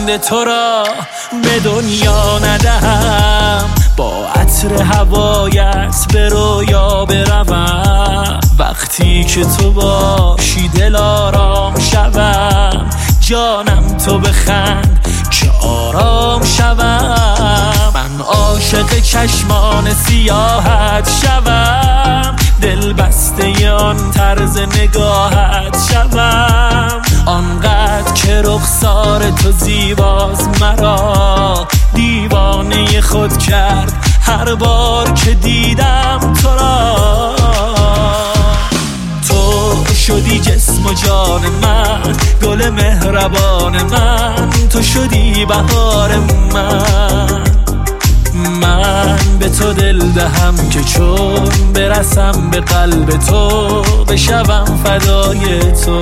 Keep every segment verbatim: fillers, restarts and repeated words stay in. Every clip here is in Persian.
لبخند تو را به دنیا ندهم، با عطر هوایت به رویا بروم. وقتی که تو باشی دل آرام شوم، جانم تو بخند که آرام شوم. من عاشق چشمان سیاحت شوم، دل بسته آن طرز نگاهت شوم. آنقدر که رخسار تو زیباست مرا دیوانه خود کرد هر بار که دیدم تو را. تو شدی جسم و جان من، گل مهربان من، تو شدی بهار من. من به تو دل دهم که چون برسم به قلب تو بشوم فدای تو.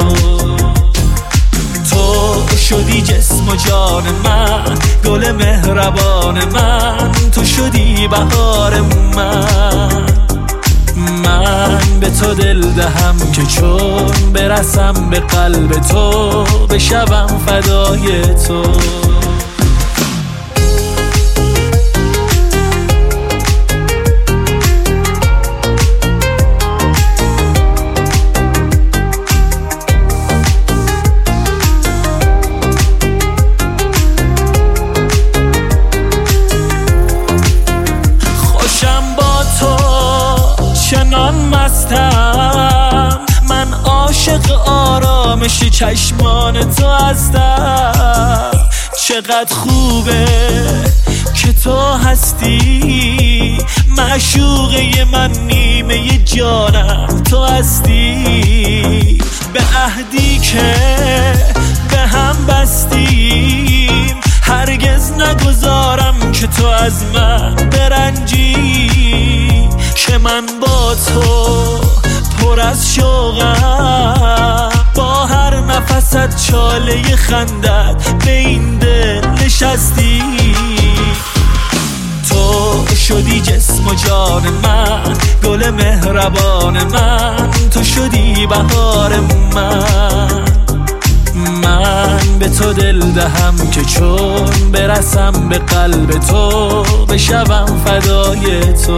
تو شدی جسم و جان من، گل مهربان من، تو شدی بهار من. من به تو دل دهم که چون برسم به قلب تو بشوم فدای تو. چنان مستم من، عاشق آرامش چشمان تو هستم. چقدر خوبه که تو هستی، معشوقه من، نیمه جانم تو هستی. به عهدی که به هم بستیم هرگز نگذارم که تو از من برنجی. که من با تو پر از شوقم، با هر نفست چاله خندت به این دل نشستی. تو شدی جسم و جان من، گل مهربان من، تو شدی بهار من. من به تو دل دهم که چون برسم به قلب تو بشوم فدای تو.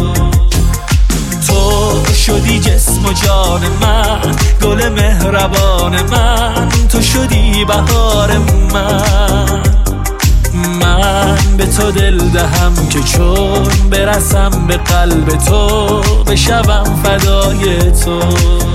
تو شدی جسم و جان من، گل مهربان من، تو شدی بهار من. من به تو دل دهم که چون برسم به قلب تو بشوم فدای تو.